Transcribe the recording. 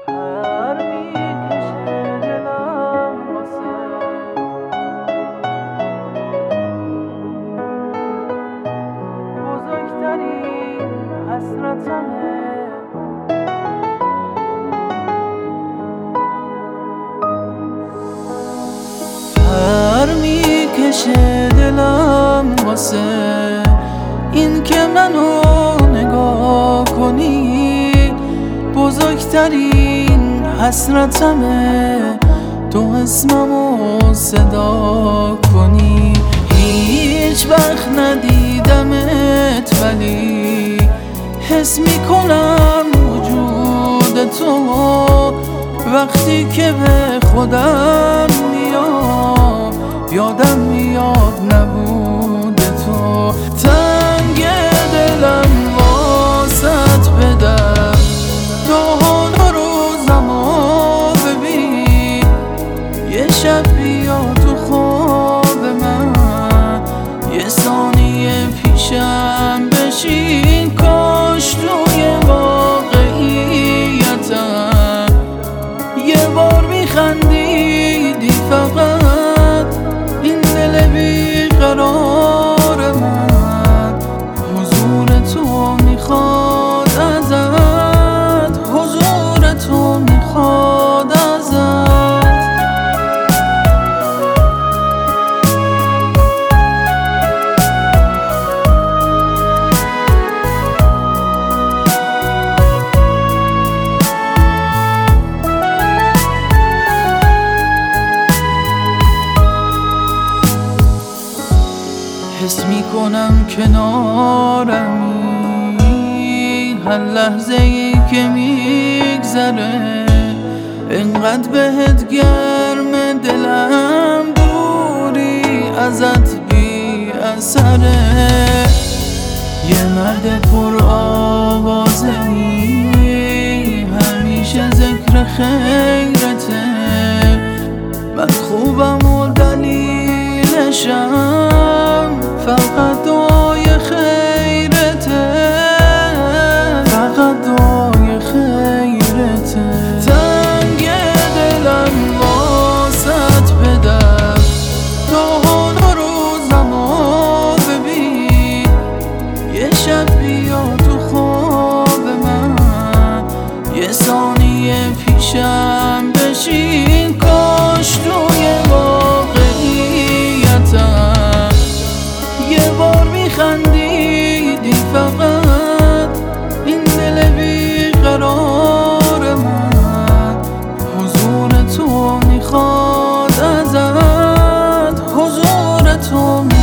پر میکشه دلم واسه بزرگترین حسرتمه. پر میکشه دلم واسه این که منو نگاه کنی، بزرگترین حسرتمه تو اسممو صدا کنی. هیچ وقت ندیدمت ولی حس میکنم وجود تو، وقتی که به خودم میام یادم میاد نبود تو. تنگ دلم واسط بدم تو حال و روزمو ببین، یه شب بیا تو خواب من، یه ثانیه پیشم بشین، کاش توی واقعیتم یه بار میخندیدی فقط. این دل بیقرار من حضور تو میخواد ازت، حضور تو میخواد ازت. حس میکنم کنارمی، هر لحظه ای که میگذره انقدر بهت گرم دلم، دوری ازت بی اثره. یه مرد پر آوازه‌ای همیشه ذکر خیرته، من خوبم و دلیلشم فقط دعای خیرته، فقط دعای خیرته. تنگ دلم واسط بدم تو حال و روزمو ببین، یه شب بیا تو خواب من، یه ثانیه پیشم بشین، کاش توی واقعیتم یه بار میخندیدی فقط. این دل بیقرار من حضور تو میخواد ازت، حضور تو